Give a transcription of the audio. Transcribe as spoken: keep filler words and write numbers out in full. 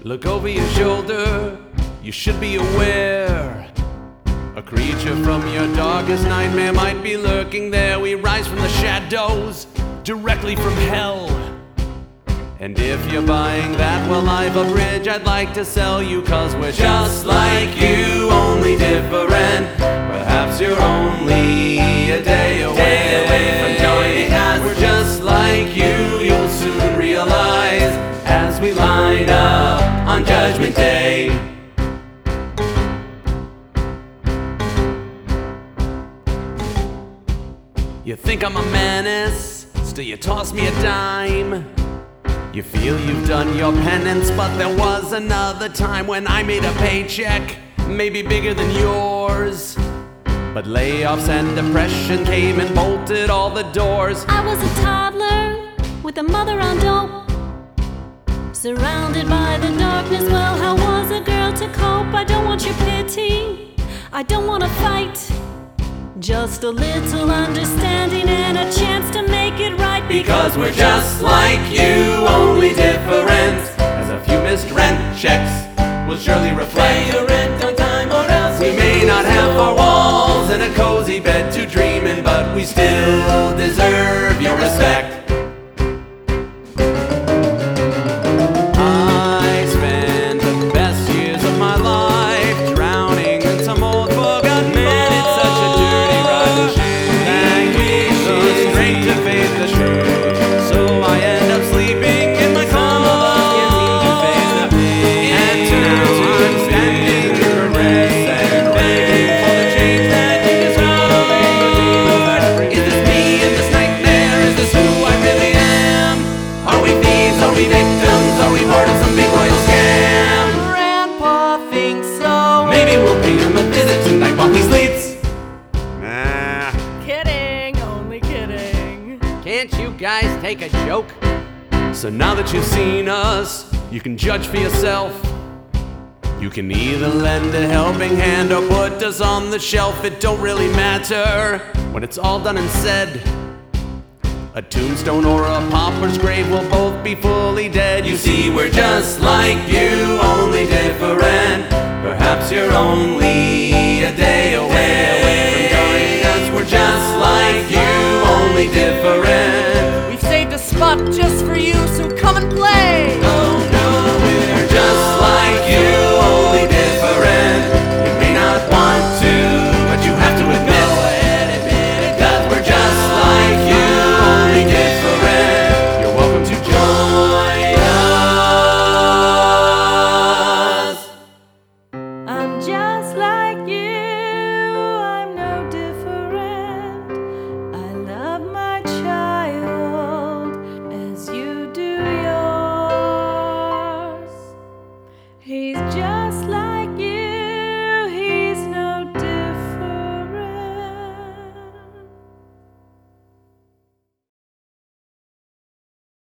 Look over your shoulder, you should be aware. A creature from your darkest nightmare might be lurking there. We rise from the shadows, directly from hell. And if you're buying that, well, I've a bridge I'd like to sell you. Cause we're just like you, only different. Perhaps you're only a day away, day away from joining us. We're just like you, you'll soon realize, as we line up on Judgment Day. You think I'm a menace, still you toss me a dime. You feel you've done your penance, but there was another time when I made a paycheck, maybe bigger than yours. But layoffs and depression came and bolted all the doors. I was a toddler with a mother on dope, surrounded by the darkness. Well, how was a girl to cope? I don't want your pity, I don't want to fight. Just a little understanding and a chance to make it right. Because we're just like you, only different. As a few missed rent checks will surely reflect. Pay your rent on time or else we may not have four walls and a cozy bed to dream in, but we still deserve your respect. I spent the best years of my life drowning in some old forgotten man. It's such a dirty rotten shit. Thank me the strength to face the truth. So I end up sleeping in my car. And now I'm standing in the rain and waiting for the change that you deserve. Is this me in this nightmare? Is this who I really am? Are we thieves? Are we victims? Are we part of some big royal scam? Grandpa thinks so. Maybe we'll pay him a visit tonight while he sleeps. Nah. Kidding, only kidding. Can't you guys take a joke? So now that you've seen us, you can judge for yourself. You can either lend a helping hand or put us on the shelf. It don't really matter when it's all done and said. A tombstone or a pauper's grave will both be fully dead. You see, we're just like you, only different. Perhaps you're only a day away from joining us. We're just like you, only different. We've saved a spot just for you, so come and play. Oh no, we're just like you, only different. You may not want to, but you have to admit, that we're just like you, only different. You're welcome to join us. I'm just like you.